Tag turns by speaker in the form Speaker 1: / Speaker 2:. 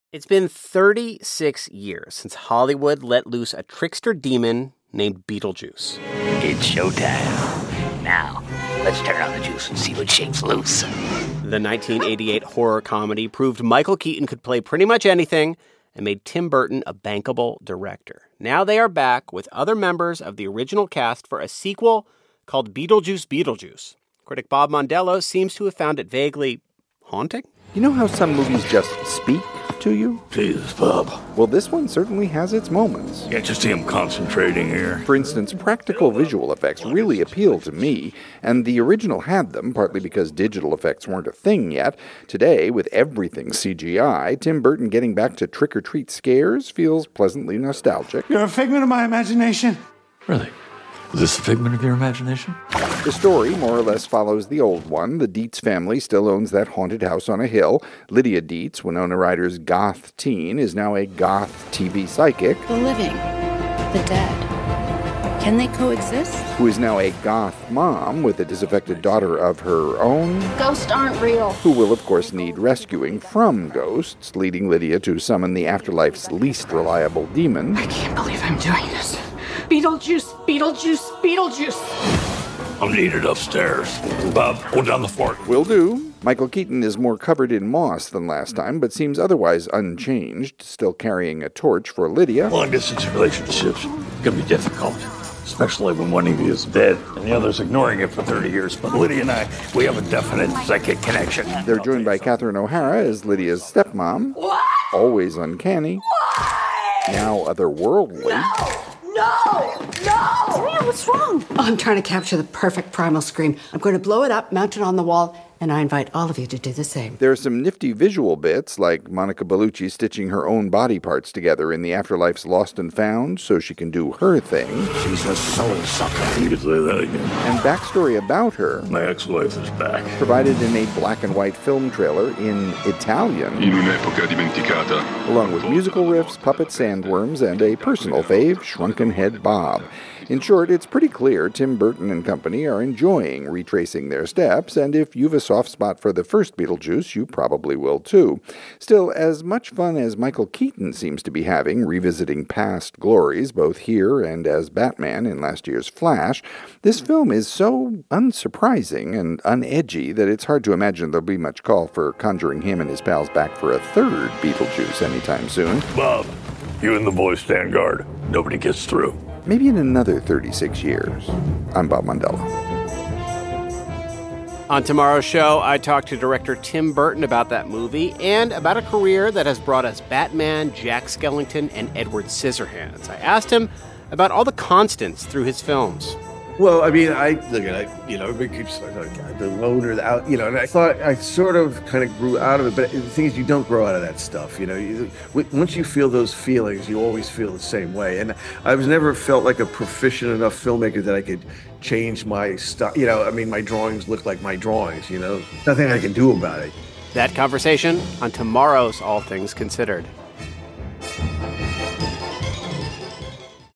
Speaker 1: It's been 36 years since Hollywood let loose a trickster demon named Beetlejuice.
Speaker 2: It's showtime. Now, let's turn on the juice and see what shakes loose.
Speaker 1: The 1988 horror comedy proved Michael Keaton could play pretty much anything and made Tim Burton a bankable director. Now they are back with other members of the original cast for a sequel called Beetlejuice Beetlejuice. Critic Bob Mondello seems to have found it vaguely haunting.
Speaker 3: You know how some movies just speak to you?
Speaker 4: Jesus, Bob.
Speaker 3: Well, this one certainly has its moments.
Speaker 4: Can't you see him concentrating here?
Speaker 3: For instance, practical visual effects really appeal to me, and the original had them, partly because digital effects weren't a thing yet. Today, with everything CGI, Tim Burton getting back to trick-or-treat scares feels pleasantly nostalgic.
Speaker 5: You're a figment of my imagination.
Speaker 4: Really? Is this a figment of your imagination?
Speaker 3: The story more or less follows the old one. The Dietz family still owns that haunted house on a hill. Lydia Dietz, Winona Ryder's goth teen, is now a goth TV psychic.
Speaker 6: The living, the dead, can they coexist?
Speaker 3: Who is now a goth mom with a disaffected daughter of her own.
Speaker 6: Ghosts aren't real.
Speaker 3: Who will, of course, need rescuing from ghosts, leading Lydia to summon the afterlife's least reliable demon.
Speaker 6: I can't believe I'm doing this. Beetlejuice, Beetlejuice, Beetlejuice.
Speaker 4: I'm needed upstairs. Bob, hold down the fort.
Speaker 3: Will do. Michael Keaton is more covered in moss than last time, but seems otherwise unchanged, still carrying a torch for Lydia.
Speaker 4: Long-distance relationships can be difficult, especially when one of you is dead and the other's ignoring it for 30 years. But Lydia and I, we have a definite psychic connection.
Speaker 3: They're joined by Catherine O'Hara as Lydia's stepmom.
Speaker 6: What?
Speaker 3: Always uncanny.
Speaker 6: Why?
Speaker 3: Now otherworldly.
Speaker 6: No! Serena, what's wrong? Oh, I'm trying to capture the perfect primal scream. I'm going to blow it up, mount it on the wall, and I invite all of you to do the same.
Speaker 3: There are some nifty visual bits, like Monica Bellucci stitching her own body parts together in the Afterlife's Lost and Found so she can do her thing.
Speaker 4: She's a soul sucker. You could say that again.
Speaker 3: And backstory about her,
Speaker 4: My ex-wife is back.
Speaker 3: provided in a black and white film trailer in Italian,
Speaker 7: In un'epoca dimenticata.
Speaker 3: along with musical riffs, puppet sandworms, and a personal fave, Shrunken Head Bob. In short, it's pretty clear Tim Burton and company are enjoying retracing their steps, and if you've a soft spot for the first Beetlejuice, you probably will too. Still, as much fun as Michael Keaton seems to be having revisiting past glories, both here and as Batman in last year's Flash, this film is so unsurprising and unedgy that it's hard to imagine there'll be much call for conjuring him and his pals back for a third Beetlejuice anytime soon.
Speaker 4: Bob, you and the boys stand guard. Nobody gets through.
Speaker 3: Maybe in another 36 years. I'm Bob Mondello.
Speaker 1: On tomorrow's show, I talked to director Tim Burton about that movie and about a career that has brought us Batman, Jack Skellington, and Edward Scissorhands. I asked him about all the constants through his films.
Speaker 8: Well, I mean, I look at it, everybody keeps like, the loner, the out, and I thought I sort of kind of grew out of it. But the thing is, you don't grow out of that stuff, Once you feel those feelings, you always feel the same way. And I was never felt like a proficient enough filmmaker that I could change my stuff. My drawings look like my drawings, Nothing I can do about it.
Speaker 1: That conversation on tomorrow's All Things Considered.